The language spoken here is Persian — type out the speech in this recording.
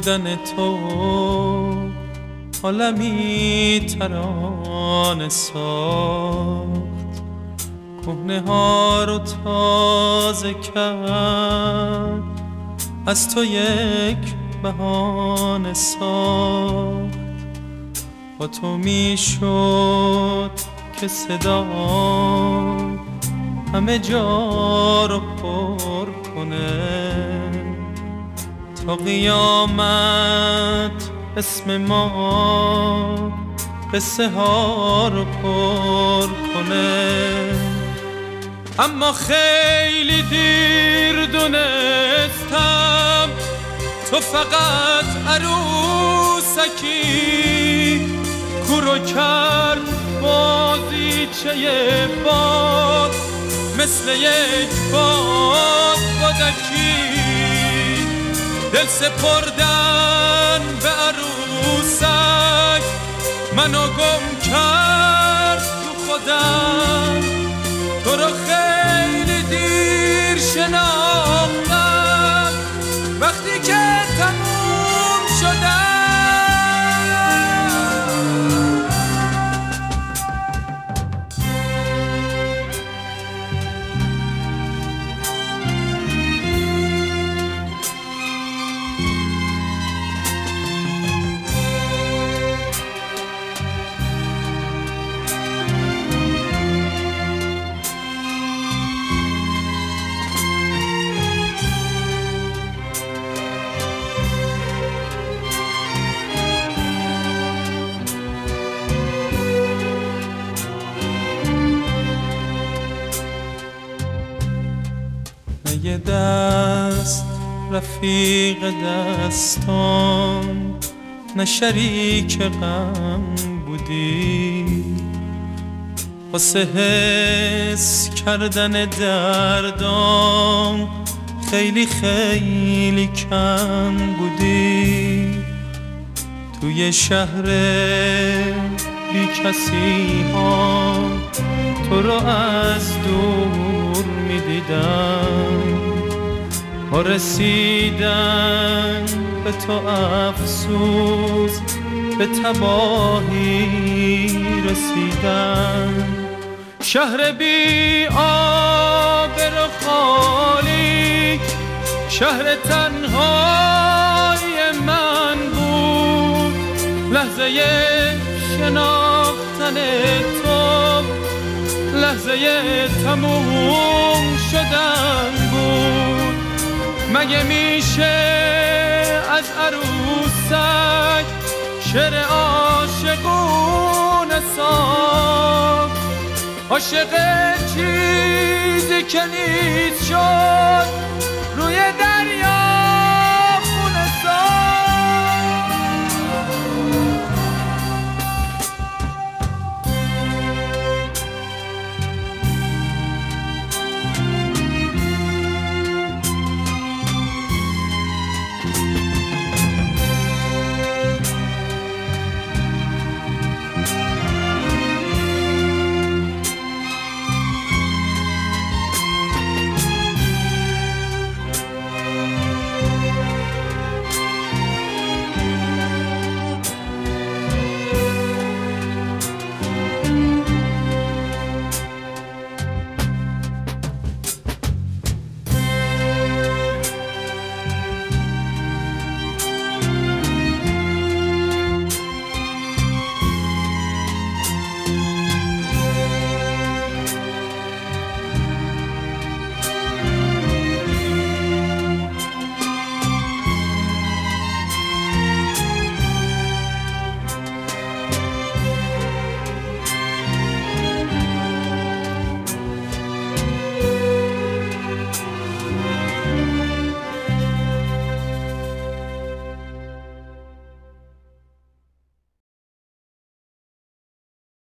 بودن تو عالمی ترانه ساخت، کهنه ها رو تازه کرد، از تو یک بهانه ساخت. با تو میشد که صدا همه جا رو پر کنه، تا قیامت اسم ما قصه ها رو پر کنه. اما خیلی دیر دونستم تو فقط عروسکی، کورو کرد بازیچه باد مثل یک باد بادکی. دل سپردن به عروسک منو گم کرد تو خودم، تو رو خیلی دیر شناختم وقتی که تموم شدم. یه دست رفیق دستان، نه شریک غم بودی، واسه حس کردن دردام خیلی خیلی کم بودی. توی شهر بی کسی ها تو رو از دور می دیدم، با رسیدن به تو افسوس به تباهی رسیدم. شهر بی آبر و خالی شهر تنهای من بود، لحظه شناختن تو لحظه تموم شدن بود. مگه میشه از عروسک شعر عاشقونه ساخت؟ عاشق چیزی که نیست شد روی دریا